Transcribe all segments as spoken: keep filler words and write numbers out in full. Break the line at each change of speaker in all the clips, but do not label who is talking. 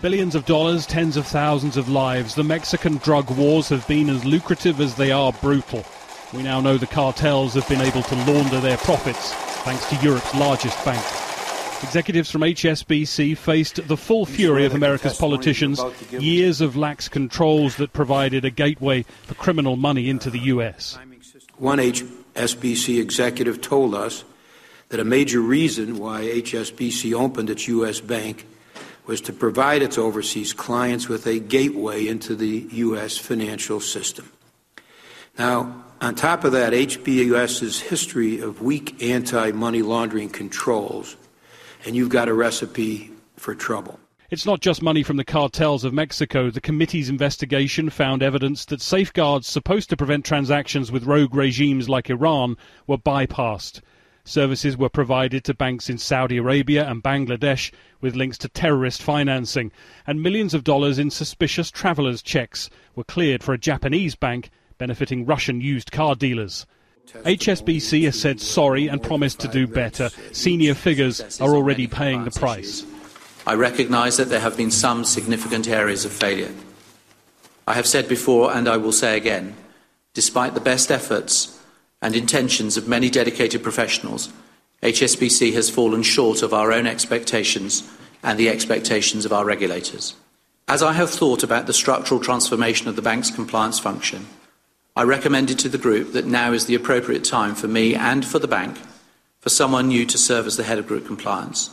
Billions of dollars, tens of thousands of lives. The Mexican drug wars have been as lucrative as they are brutal. We now know the cartels have been able to launder their profits thanks to Europe's largest bank. Executives from H S B C faced the full fury of America's politicians, years of lax controls that provided a gateway for criminal money into the U S.
One H S B C executive told us that a major reason why H S B C opened its U S bank was to provide its overseas clients with a gateway into the U S financial system. Now, on top of that, H B S's history of weak anti-money laundering controls, and you've got a recipe for trouble.
It's not just money from the cartels of Mexico. The committee's investigation found evidence that safeguards supposed to prevent transactions with rogue regimes like Iran were bypassed. Services were provided to banks in Saudi Arabia and Bangladesh with links to terrorist financing, and millions of dollars in suspicious travellers' checks were cleared for a Japanese bank benefiting Russian used car dealers. H S B C has said sorry and promised to do better. Senior figures are already paying the price.
I recognise that there have been some significant areas of failure. I have said before, and I will say again, despite the best efforts and intentions of many dedicated professionals, H S B C has fallen short of our own expectations and the expectations of our regulators. As I have thought about the structural transformation of the bank's compliance function, I recommended to the group that now is the appropriate time for me and for the bank for someone new to serve as the head of group compliance.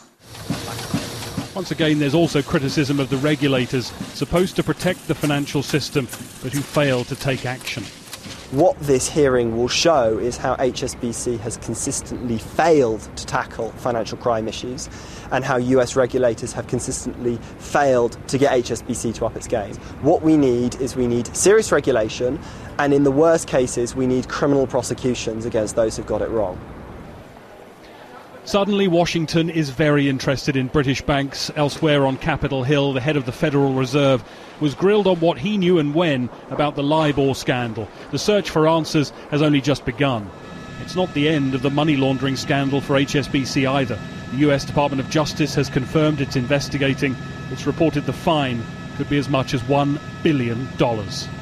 Once again, there's also criticism of the regulators supposed to protect the financial system, but who fail to take action.
What this hearing will show is how H S B C has consistently failed to tackle financial crime issues and how U S regulators have consistently failed to get H S B C to up its game. What we need is we need serious regulation, and in the worst cases we need criminal prosecutions against those who've got it wrong.
Suddenly, Washington is very interested in British banks. Elsewhere on Capitol Hill, the head of the Federal Reserve was grilled on what he knew and when about the LIBOR scandal. The search for answers has only just begun. It's not the end of the money laundering scandal for H S B C either. The U S Department of Justice has confirmed it's investigating. It's reported the fine could be as much as one billion dollars.